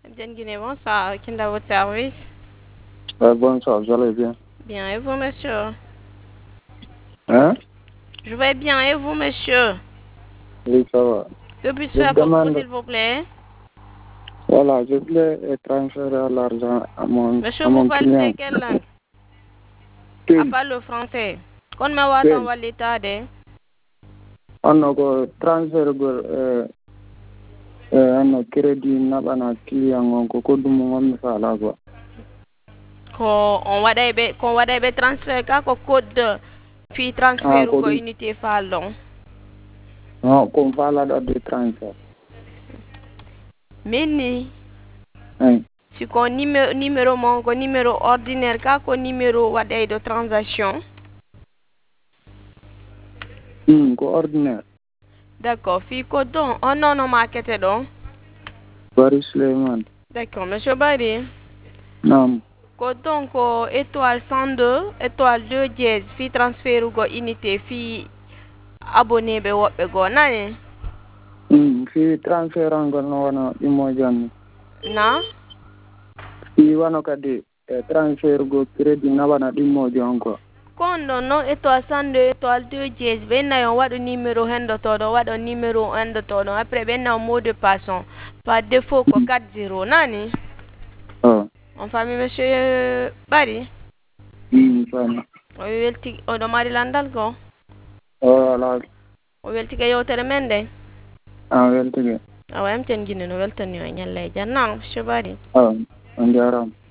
Bien Guinée, bonsoir. Qui est à votre service? Bonsoir, vous allez bien? Bien, et vous, monsieur? Hein? Je vais bien, et vous, monsieur? Oui, ça va. Que puis-je Je faire pour vous, demande, s'il vous plaît? voilà, je voulais transférer l'argent Monsieur, à vous mon parlez client. quelle langue? À Pile, part le français. Qu'on me voit en pile. l'état de? On a transfert on crédit na client on ko dum on sala quoi. Qu'on va des transfert, quoi, code, puis Ah, transfert ou ko quoi, dum. unité fallon. Non, ko fala de transfert. Mini. Hein. Si qu'on numéro ordinaire, quoi, numéro de transaction. Ko ordinaire. D'accord, fi code don. Oh non, non, market donc. Bari Suleiman. D'accord, monsieur Barry. Nam. Code donc étoile 102, étoile 2 dièse, fi transfert ou go unité, fi abonné be wobbe go nani. Fi transfert ngol no wana imo janni. Na? Fi wano kadi transfert go crédit na wana imo jonko. Kondo no étoile 102, étoile 2 dièse, ben na yon wado numéro hendo todo, wado numéro hendo todo, après ben na mot de passe par défaut ko 40 nani. Oh. On famille monsieur Barry. Fine. O welti o do mari landal go. Voilà. O welti ke yewtere men de. Weltige. Awa am ten gine no weltani o nyalle janna monsieur Barry. On jaram.